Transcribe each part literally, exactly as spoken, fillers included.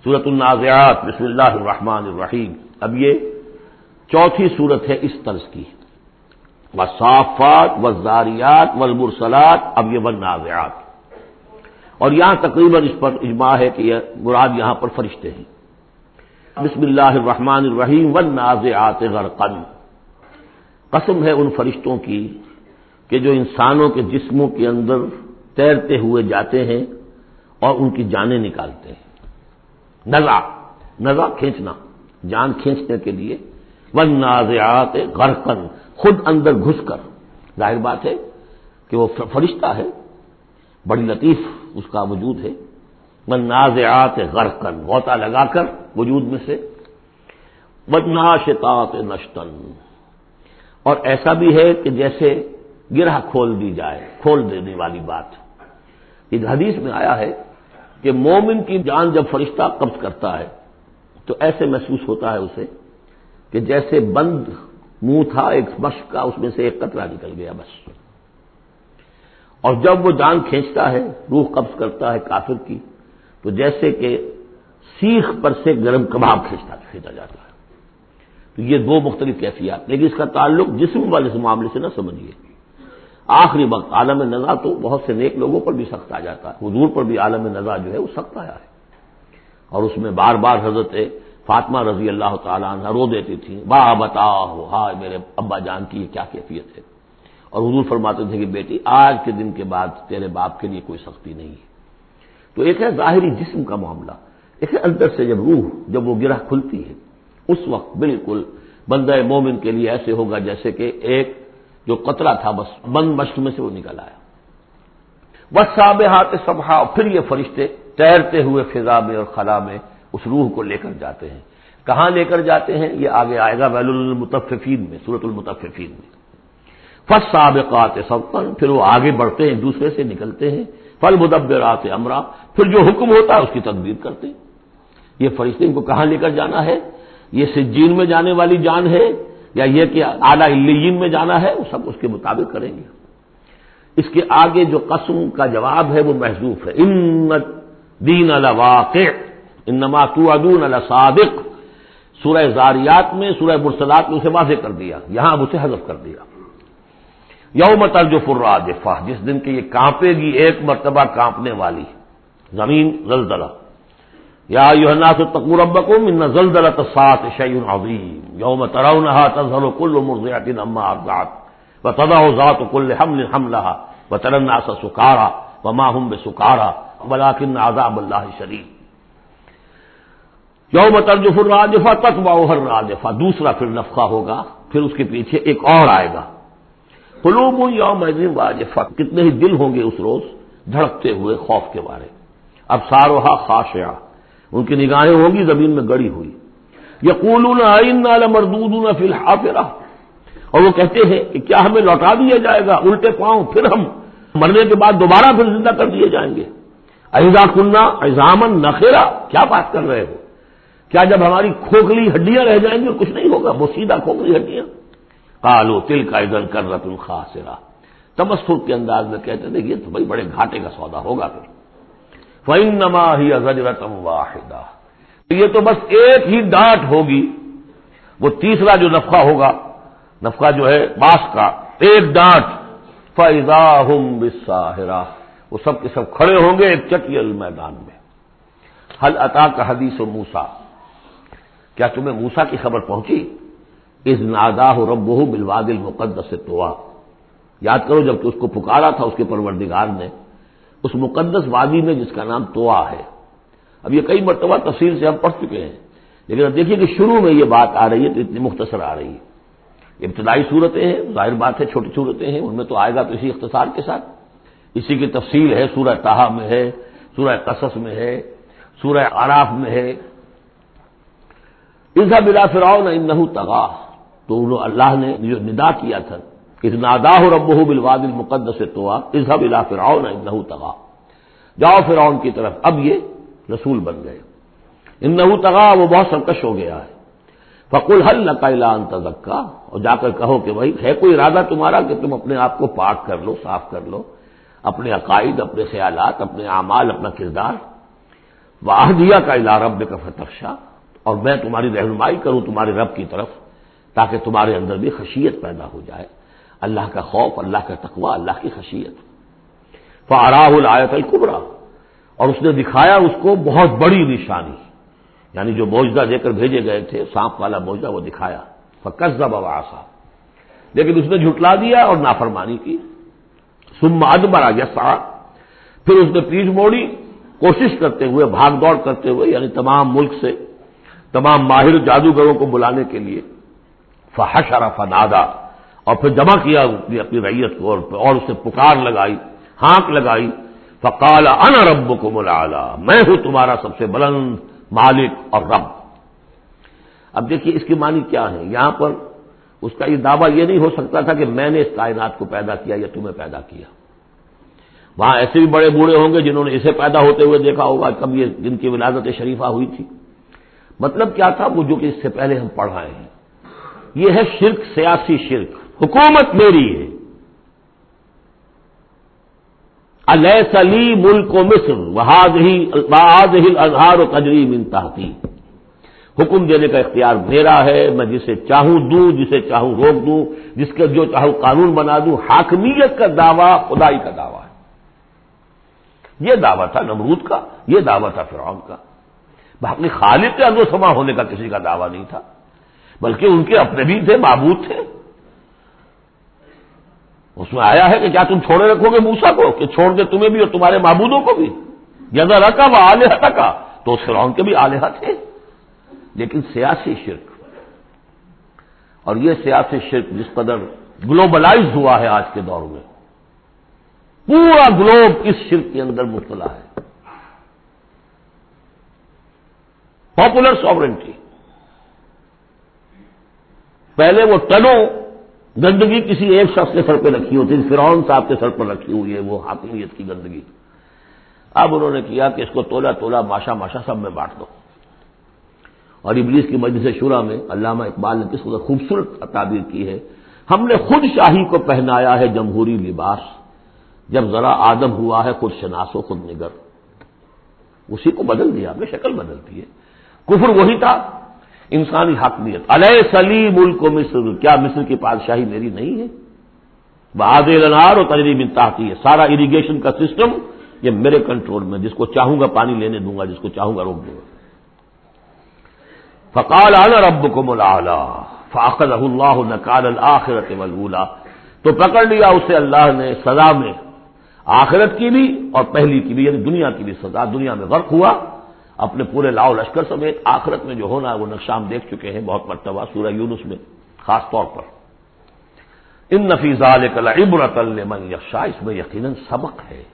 سورۃ النازعات بسم اللہ الرحمن الرحیم. اب یہ چوتھی سورت ہے اس طرز کی. والصافات والذاریات والمرسلات، اب یہ والنازعات. اور یہاں تقریباً اس پر اجماع ہے کہ یہ مراد یہاں پر فرشتے ہیں. بسم اللہ الرحمن الرحیم والنازعات غرقا. قسم ہے ان فرشتوں کی کہ جو انسانوں کے جسموں کے اندر تیرتے ہوئے جاتے ہیں اور ان کی جانیں نکالتے ہیں. نزع نزع کھینچنا، جان کھینچنے کے لیے. والنازعات غرقا، خود اندر گھس کر. ظاہر بات ہے کہ وہ فرشتہ ہے، بڑی لطیف اس کا وجود ہے. والنازعات غرقا، غوطہ لگا کر وجود میں سے. والناشطات نشطا، اور ایسا بھی ہے کہ جیسے گرہ کھول دی جائے، کھول دینے والی بات. ایک حدیث میں آیا ہے کہ مومن کی جان جب فرشتہ قبض کرتا ہے تو ایسے محسوس ہوتا ہے اسے کہ جیسے بند منہ تھا ایک مشک کا، اس میں سے ایک قطرہ نکل گیا بس. اور جب وہ جان کھینچتا ہے، روح قبض کرتا ہے کافر کی، تو جیسے کہ سیخ پر سے گرم کباب کھینچتا کھینچا جاتا ہے. تو یہ دو مختلف کیفیات، لیکن اس کا تعلق جسم والے اس معاملے سے نہ سمجھیے. آخری وقت عالم نزع تو بہت سے نیک لوگوں پر بھی سخت آ جاتا ہے. حضور پر بھی عالم نزع جو ہے وہ سخت آیا ہے، اور اس میں بار بار حضرت فاطمہ رضی اللہ تعالیٰ عنہ رو دیتی تھی، با بتاؤ ہائے میرے ابا جان کی یہ کیا کیفیت ہے. اور حضور فرماتے تھے کہ بیٹی آج کے دن کے بعد تیرے باپ کے لیے کوئی سختی نہیں ہے. تو ایک ہے ظاہری جسم کا معاملہ، ایک ہے اندر سے جب روح جب وہ گرہ کھلتی ہے اس وقت بالکل بندہ مومن کے لیے ایسے ہوگا جیسے کہ ایک جو قطرہ تھا بس بند مشق میں سے وہ نکل آیا. والسابحات سبحا، پھر یہ فرشتے تیرتے ہوئے فضا میں اور خلا میں اس روح کو لے کر جاتے ہیں. کہاں لے کر جاتے ہیں یہ آگے آئے گا ویل للمطففین میں، سورۃ المطففین میں. فالسابقات سبقا، پھر وہ آگے بڑھتے ہیں، دوسرے سے نکلتے ہیں. فالمدبرات امرا، پھر جو حکم ہوتا ہے اس کی تدبیر کرتے ہیں. یہ فرشتے ان کو کہاں لے کر جانا ہے؟ یہ سجین میں جانے والی جان ہے یا یہ کہ اعلیٰ علیین میں جانا ہے، وہ سب اس کے مطابق کریں گے. اس کے آگے جو قسم کا جواب ہے وہ محذوف ہے. ان الدین لواقع انما توعدون لصادق. سورہ زاریات میں، سورہ مرسلات میں اسے واضح کر دیا، یہاں اب اسے حذف کر دیا. یوم ترجف الراجفہ، جس دن کہ یہ کانپے گی ایک مرتبہ کانپنے والی زمین. زلزلہ. یا ایھا الناس اتقوا ربکم ان زلزلۃ الساعۃ شیء عظیم یوم ترونها تذهل كل مرضعۃ عما ارضعت وتضع ذات كل حمل حملها وترى الناس سکارى وما هم بسکارى ولكن عذاب الله شدید. یوم ترجف الراجفہ تتبعها الراجفہ، دوسرا پھر نفخہ ہوگا، پھر اس کے پیچھے ایک اور آئے گا. قلوب یومئذ واجفہ، کتنے ہی دل ہوں گے اس روز دھڑکتے ہوئے خوف کے مارے. ابصارها خاشعہ، ان کی نگاہیں ہوں گی زمین میں گڑی ہوئی. یقولون انا لمردودون فی الحافرہ، اور وہ کہتے ہیں کہ کیا ہمیں لوٹا دیا جائے گا الٹے پاؤں، پھر ہم مرنے کے بعد دوبارہ پھر زندہ کر دیے جائیں گے. اذا کنا عظاما نخرہ، کیا بات کر رہے ہو؟ کیا جب ہماری کھوکھلی ہڈیاں رہ جائیں گی اور کچھ نہیں ہوگا، وہ سیدھا کھوکھلی ہڈیاں؟ قالوا تلک اذا کرۃ خاسرہ، تمسخر کے انداز میں کہتے تھے یہ تو بھائی بڑے گھاٹے کا سودا ہوگا. پھر فإنما هي زجرة واحدة، یہ تو بس ایک ہی ڈانٹ ہوگی. وہ تیسرا جو نفخہ ہوگا، نفخہ جو ہے باس کا، ایک ڈانٹ. فإذا هم بالساہرة، وہ سب کے سب کھڑے ہوں گے ایک چٹیل میدان میں. هل أتاك حدیث موسیٰ، کیا تمہیں موسیٰ کی خبر پہنچی؟ اذ ناداہ ربہ بالوادی المقدس طویٰ، یاد کرو جب کہ اس کو پکارا تھا اس کے پروردگار نے اس مقدس وادی میں جس کا نام طویٰ ہے. اب یہ کئی مرتبہ تفصیل سے ہم پڑھ چکے ہیں، لیکن اب دیکھیے کہ شروع میں یہ بات آ رہی ہے تو اتنی مختصر آ رہی ہے. ابتدائی صورتیں ہیں، ظاہر بات ہے چھوٹی صورتیں ہیں، ان میں تو آئے گا تو اسی اختصار کے ساتھ. اسی کی تفصیل ہے سورہ طہ میں ہے، سورہ قصص میں ہے، سورہ اعراف میں ہے. اذهب الى فرعون انه طغى، تو اللہ نے جو ندا کیا تھا اذ ناداہ ربہ بالوادی المقدس طویٰ اذهب الى فرعون انه طغى، جاؤ فرعون کی طرف. اب یہ رسول بن گئے. انه طغى، وہ بہت سرکش ہو گیا ہے. فقل هل لك الى ان تزكى، اور جا کر کہو کہ بھائی ہے کوئی ارادہ تمہارا کہ تم اپنے آپ کو پاک کر لو، صاف کر لو، اپنے عقائد، اپنے خیالات، اپنے اعمال، اپنا کردار. وَأَهْدِيَكَ إِلَىٰ رَبِّكَ فَتَخْشَىٰ، اور میں تمہاری رہنمائی کروں تمہارے رب کی طرف تاکہ تمہارے اندر بھی خشیت پیدا ہو جائے، اللہ کا خوف، اللہ کا تقوی، اللہ کی خشیت۔ فَأَرَاهُ الْآيَةَ الْكُبْرىٰ، اور اس نے دکھایا اس کو بہت بڑی نشانی، یعنی جو معجزہ دے کر بھیجے گئے تھے، سانپ والا معجزہ وہ دکھایا۔ فَكَذَّبَ وَعَصَىٰ، لیکن اس نے جھٹلا دیا اور نافرمانی کی۔ ثُمَّ أَدْبَرَ يَسْعَىٰ، پھر اس نے پیٹھ موڑی کوشش کرتے ہوئے، بھاگ دوڑ کرتے ہوئے، یعنی تمام ملک سے تمام ماہر جادوگروں کو بلانے کے لیے۔ فحشر فنادى، اور پھر جمع کیا اپنی اپنی رعیت کو، اور اسے پکار لگائی، ہانک لگائی۔ فقال انا ربکم الاعلی، میں ہوں تمہارا سب سے بلند مالک اور رب۔ اب دیکھیے اس کی معنی کیا ہے، یہاں پر اس کا یہ دعویٰ یہ نہیں ہو سکتا تھا کہ میں نے اس کائنات کو پیدا کیا یا تمہیں پیدا کیا۔ وہاں ایسے بھی بڑے بوڑھے ہوں گے جنہوں نے اسے پیدا ہوتے ہوئے دیکھا ہوگا، کب یہ جن کی ولادت شریفہ ہوئی تھی۔ مطلب کیا تھا، وہ جو کہ اس سے پہلے ہم پڑھ رہے ہیں، یہ ہے شرک، سیاسی شرک۔ حکومت میری ہے، الیس لی ملک مصر وہذہ الانہار تجری من تحتی، حکم دینے کا اختیار میرا ہے، میں جسے چاہوں دوں، جسے چاہوں روک دوں، جس کا جو چاہوں قانون بنا دوں۔ حاکمیت کا دعویٰ خدائی کا دعویٰ ہے، یہ دعویٰ تھا نمرود کا، یہ دعویٰ تھا فرعون کا۔ باقی خالق کے اندر سما ہونے کا کسی کا دعویٰ نہیں تھا، بلکہ ان کے اپنے بھی تھے، معبود تھے۔ اس میں آیا ہے کہ کیا تم چھوڑے رکھو گے موسیٰ کو کہ چھوڑ دے تمہیں بھی اور تمہارے معبودوں کو بھی؟ یذرک و آلہتک، تو فرعون کے بھی آلہہ تھے، لیکن سیاسی شرک۔ اور یہ سیاسی شرک جس قدر گلوبلائز ہوا ہے آج کے دور میں، پورا گلوب اس شرک کے اندر مبتلا ہے۔ پاپولر ساورنٹی، پہلے وہ ٹنوں گندگی کسی ایک شخص کے سر پہ رکھی ہوتی تھی، فرعون صاحب کے سر پر رکھی ہوئی ہے وہ حاکمیت کی گندگی۔ اب انہوں نے کیا کہ اس کو تولا تولا ماشا ماشا سب میں بانٹ دو۔ اور ابلیس کی مجلس شورا میں علامہ اقبال نے کس قدر خوبصورت تعبیر کی ہے، ہم نے خود شاہی کو پہنایا ہے جمہوری لباس، جب ذرا آدم ہوا ہے خود شناس و خود نگر۔ اسی کو بدل دیا، ہم نے شکل بدل دی ہے۔ کفر وہی تھا، انسانی حاکمیت۔ الیس لی ملک مصر، کیا مصر کی بادشاہی میری نہیں ہے؟ وہذہ الانہار تجری من تحتی، سارا اریگیشن کا سسٹم یہ میرے کنٹرول میں، جس کو چاہوں گا پانی لینے دوں گا، جس کو چاہوں گا روک دوں گا۔ فقال انا ربکم الاعلی فاخذہ اللہ نکال الآخرۃ والاولی، تو پکڑ لیا اسے اللہ نے سزا میں، آخرت کی بھی اور پہلی کی بھی، یعنی دنیا کی بھی سزا۔ دنیا میں غرق ہوا اپنے پورے لاؤ لشکر سمیت، آخرت میں جو ہونا ہے وہ نقشہ ہم دیکھ چکے ہیں بہت مرتبہ سورہ یونس میں خاص طور پر۔ ان فی ذلک لعبرۃ لمن یخشی، اس میں یقیناً سبق ہے۔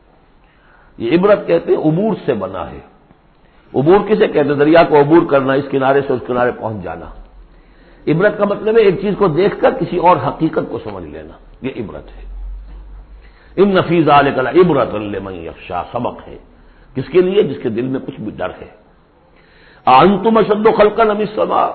یہ عبرت کہتے ہیں عبور سے بنا ہے۔ عبور کسے کہتے ہیں؟ دریا کو عبور کرنا، اس کنارے سے اس کنارے پہنچ جانا۔ عبرت کا مطلب ہے ایک چیز کو دیکھ کر کسی اور حقیقت کو سمجھ لینا، یہ عبرت ہے۔ ان فی ذلک لعبرۃ لمن یخشی، سبق ہے کس کے لیے؟ جس کے دل میں کچھ بھی ڈر ہے۔ انتم اشد خلقا ام السماء،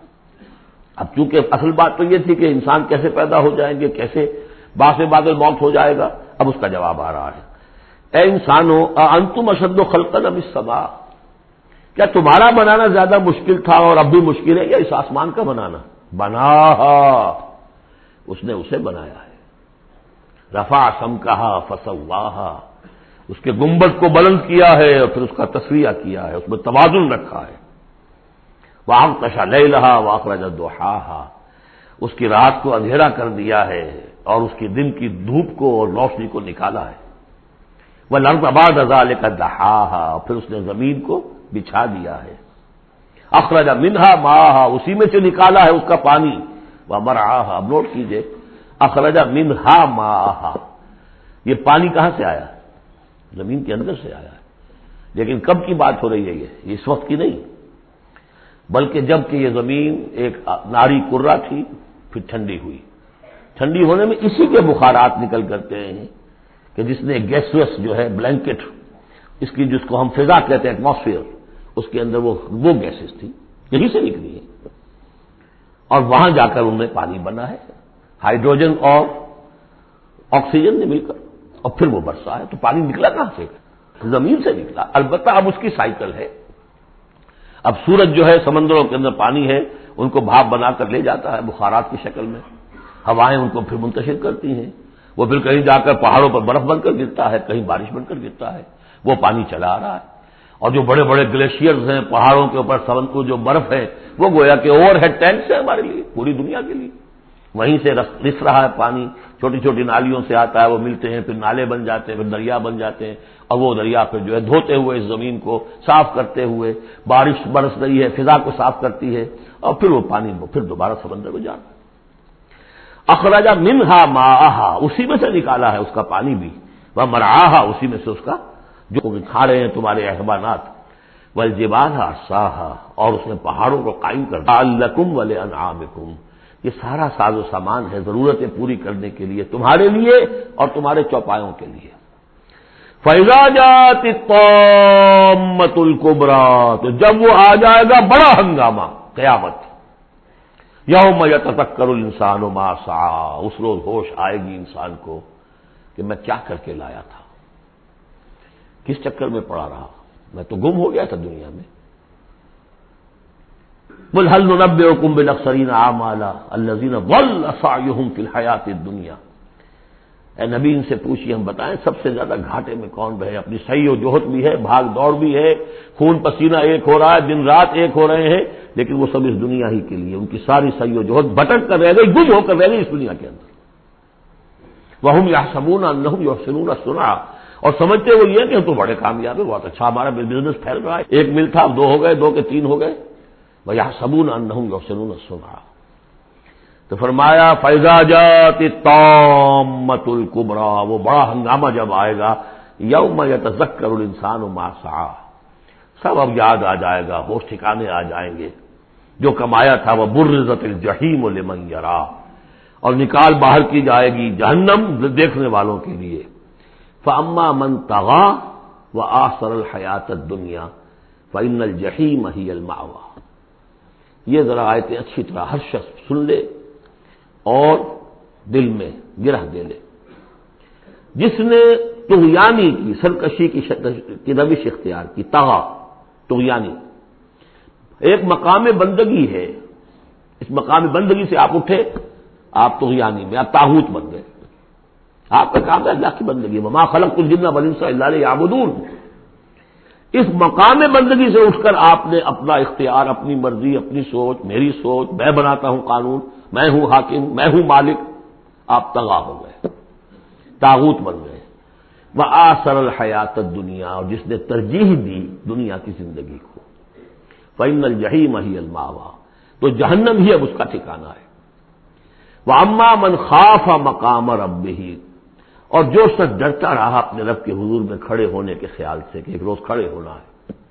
اب چونکہ اصل بات تو یہ تھی کہ انسان کیسے پیدا ہو جائیں گے، کیسے باعث بادل موت ہو جائے گا، اب اس کا جواب آ رہا ہے۔ اے انسانو انتم اشد خلقا ام السماء، کیا تمہارا بنانا زیادہ مشکل تھا اور اب بھی مشکل ہے یا اس آسمان کا بنانا؟ بناہا، اس نے اسے بنایا ہے۔ رفع سمکہا فسواہا، اس کے گنبد کو بلند کیا ہے اور پھر اس کا تسویہ کیا ہے، اس میں توازن رکھا ہے۔ وَأَغْطَشَ لَيْلَهَا وَأَخْرَجَ ضُحَاهَا، اس کی رات کو اندھیرا کر دیا ہے اور اس کی دن کی دھوپ کو اور روشنی کو نکالا ہے۔ وَالْأَرْضَ بَعْدَ ذَلِكَ دَحَاهَا، اور پھر اس نے زمین کو بچھا دیا ہے۔ أَخْرَجَ مِنْهَا مَاءَهَا، اسی میں سے نکالا ہے اس کا پانی۔ وَمَرْعَاهَا، اب نوٹ کیجئے، أَخْرَجَ مِنْهَا مَاءَهَا، یہ پانی کہاں سے آیا؟ زمین کے اندر سے آیا ہے۔ لیکن کب کی بات ہو رہی ہے؟ یہ اس وقت کی نہیں، بلکہ جب کہ یہ زمین ایک ناری کرہ تھی، پھر ٹھنڈی ہوئی۔ ٹھنڈی ہونے میں اسی کے بخارات نکل کرتے ہیں کہ جس نے گیسوس جو ہے بلینکٹ، اس کی جس کو ہم فضا کہتے ہیں ایٹماسفیئر، اس کے اندر وہ وہ گیسز تھی، یہیں سے نکلی ہے اور وہاں جا کر ان میں پانی بنا ہے، ہائیڈروجن اور آکسیجن نے مل کر، اور پھر وہ برسا ہے۔ تو پانی نکلا کہاں سے؟ زمین سے نکلا. البتہ اب اس کی سائیکل ہے. اب سورج جو ہے سمندروں کے اندر پانی ہے ان کو بھاپ بنا کر لے جاتا ہے بخارات کی شکل میں. ہوائیں ان کو پھر منتشر کرتی ہیں. وہ پھر کہیں جا کر پہاڑوں پر برف بن کر گرتا ہے, کہیں بارش بن کر گرتا ہے. وہ پانی چلا آ رہا ہے. اور جو بڑے بڑے گلیشیئرز ہیں پہاڑوں کے اوپر سمندر کو جو برف ہے وہ گویا کہ اوور ہیڈ ٹینکس ہے ہمارے لیے, پوری دنیا کے لیے. وہیں سے رس رہا ہے پانی, چھوٹی چھوٹی نالیوں سے آتا ہے, وہ ملتے ہیں, پھر نالے بن جاتے ہیں, پھر دریا بن جاتے ہیں, اور وہ دریا پھر جو ہے دھوتے ہوئے اس زمین کو صاف کرتے ہوئے بارش برس رہی ہے فضا کو صاف کرتی ہے, اور پھر وہ پانی پھر دوبارہ سمندر میں جاتا ہے. اخرج منہا ماءہا, اسی میں سے نکالا ہے اس کا پانی بھی, وہ مرعاہا, اسی میں سے اس کا جو کھا رہے ہیں تمہارے حیوانات. والجبال ارساہا, اور اس نے پہاڑوں کو قائم کر دیا. لکم ولانعامکم, یہ سارا ساز و سامان ہے ضرورتیں پوری کرنے کے لیے تمہارے لیے اور تمہارے چوپایوں کے لیے. فَإِذَا جَاءَتِ الطَّامَّةُ الْكُبْرىٰ, تو جب وہ آ جائے گا بڑا ہنگامہ قیامت. یوم یتذکر الانسان ما سعی, اس روز ہوش آئے گی انسان کو کہ میں کیا کر کے لایا تھا, کس چکر میں پڑا رہا, میں تو گم ہو گیا تھا دنیا میں. قل هل ننبئکم بالاخسرین اعمالا الذین ضل سعیهم فی الحیاۃ الدنیا, اے نبی ان سے پوچھیے ہم بتائیں سب سے زیادہ گھاٹے میں کون رہے, اپنی سعی و جہد بھی ہے, بھاگ دوڑ بھی ہے, خون پسینہ ایک ہو رہا ہے, دن رات ایک ہو رہے ہیں, لیکن وہ سب اس دنیا ہی کے لیے, ان کی ساری سعی و جہد بھٹک کر رہ گئی, گم ہو کر رہ گئی اس دنیا کے اندر. وَهُمْ يَحْسَبُونَ أَنَّهُمْ يُحْسِنُونَ صُنْعًا, اور سمجھتے وہ یہ کہ ہم تو بڑے کامیاب ہیں, بہت اچھا ہمارا بزنس پھیل رہا ہے, ایک مل تھا اب دو ہو گئے, دو کے تین ہو گئے. وَيَحْسَبُونَ أَنَّهُمْ يُحْسِنُونَ صُنْعًا, تو فرمایا فَإِذَا جَاءَتِ الطَّامَّةُ الْكُبْرىٰ, وہ بڑا ہنگامہ جب آئے گا, یوم یتذکر الانسان ما سعی, سب اب یاد آ جائے گا, ہوش ٹھکانے آ جائیں گے, جو کمایا تھا. وہ برزت الجحیم لمن یرا, اور نکال باہر کی جائے گی جہنم دیکھنے والوں کے لیے. فاما من طغى وآثر الحیات الدنیا فإن الجحیم ہی المأوى. یہ ذرا آیتیں اچھی طرح ہر شخص سن لے اور دل میں گرہ دے لے. جس نے طغیانی کی سرکشی کی روش اختیار کی, طغى طغیانی ایک مقام بندگی ہے, اس مقام بندگی سے آپ اٹھے, آپ طغیانی میں آپ طاغوت بن گئے. آپ کا کام ہے اللہ کی بندگی, وما خلقت الجن والانس الا لیعبدون. اس مقام بندگی سے اٹھ کر آپ نے اپنا اختیار, اپنی مرضی, اپنی سوچ, میری سوچ, میں بناتا ہوں قانون, میں ہوں حاکم, میں ہوں مالک, آپ طغا ہو گئے, طاغوت بن گئے. وآثر الحیات الدنیا, اور جس نے ترجیح دی دنیا کی زندگی کو, فإن الجحیم ہی المأوى, تو جہنم ہی اب اس کا ٹھکانہ ہے. وَأَمَّا مَنْ خَافَ مَقَامَ رَبِّهِ, اور جو شخص ڈرتا رہا اپنے رب کے حضور میں کھڑے ہونے کے خیال سے کہ ایک روز کھڑے ہونا ہے,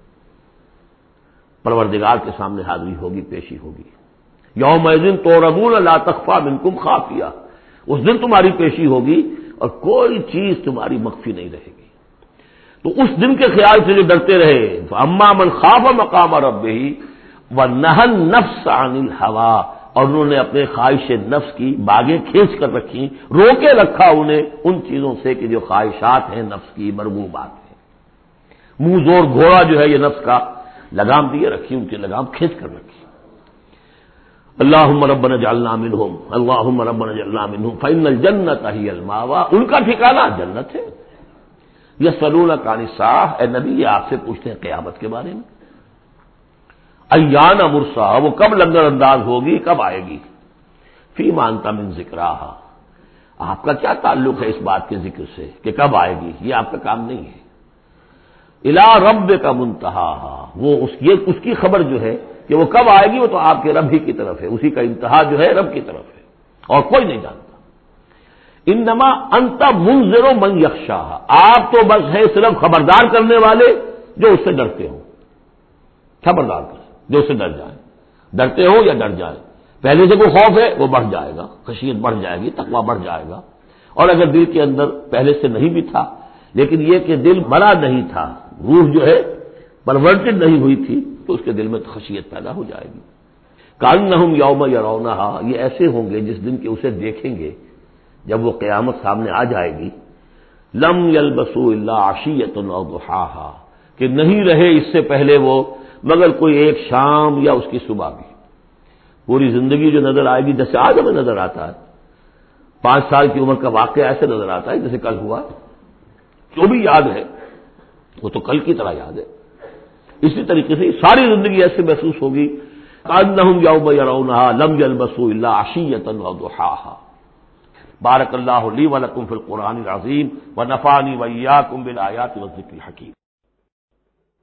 پروردگار کے سامنے حاضری ہوگی, پیشی ہوگی. یومئذ تعرضون لا تخفی منکم خافیہ, اس دن تمہاری پیشی ہوگی اور کوئی چیز تمہاری مخفی نہیں رہے گی. تو اس دن کے خیال سے جو ڈرتے رہے, فاما من خاف مقام ربہ ونہى النفس عن الہوى, اور انہوں نے اپنے خواہش نفس کی باغیں کھینچ کر رکھی, روکے رکھا انہیں ان چیزوں سے کہ جو خواہشات ہیں نفس کی, مرغوبات ہیں. منہ زور گھوڑا جو ہے یہ نفس کا, لگام دیے رکھی, ان کی لگام کھینچ کر رکھی. اللہم ربنا اجعلنا منہم, اللہم ربنا اجعلنا منہم فإن الجنۃ ہی المأوى, ان کا ٹھکانہ جنت ہے. یسألونک عن الساعۃ, اے نبی یہ آپ سے پوچھتے ہیں قیامت کے بارے میں, ایان مرساہا, وہ کب لنگر انداز ہوگی, کب آئے گی. فیما انت من ذکراہا, آپ کا کیا تعلق ہے اس بات کے ذکر سے کہ کب آئے گی, یہ آپ کا کام نہیں ہے. الی ربک منتہاہا, وہ اس یہ اس کی خبر جو ہے کہ وہ کب آئے گی وہ تو آپ کے رب ہی کی طرف ہے, اسی کا انتہا جو ہے رب کی طرف ہے, اور کوئی نہیں جانتا. انما انت منذر من یخشاہا, آپ تو بس ہے صرف خبردار کرنے والے جو اس سے ڈرتے ہوں, خبردار کر جو اس سے ڈر جائیں, ڈرتے ہو یا ڈر جائیں. پہلے سے کوئی خوف ہے وہ بڑھ جائے گا, خشیت بڑھ جائے گی, تقویٰ بڑھ جائے گا. اور اگر دل کے اندر پہلے سے نہیں بھی تھا لیکن یہ کہ دل بڑا نہیں تھا, روح جو ہے پرورٹڈ نہیں ہوئی تھی, تو اس کے دل میں خشیت پیدا ہو جائے گی. کأنہم یوم یرونہا, یہ ایسے ہوں گے جس دن کے اسے دیکھیں گے, جب وہ قیامت سامنے آ جائے گی. لم یلبسوا الا عشیۃ او ضحاہا، کہ نہیں رہے اس سے پہلے وہ مگر کوئی ایک شام یا اس کی صبح بھی۔ پوری زندگی جو نظر آئے گی جیسے آج ہمیں نظر آتا ہے، پانچ سال کی عمر کا واقعہ ایسے نظر آتا ہے جیسے کل ہوا، جو بھی یاد ہے وہ تو کل کی طرح یاد ہے۔ اسی طریقے سے ساری زندگی ایسے محسوس ہوگی کأنہم یوم یرونہا لم یلبسوا الا عشیۃ او ضحاہا۔ بارک اللہ لی ولکم فی القرآن العظیم ونفعنی وإیاکم بالآیات والذکر الحکیم۔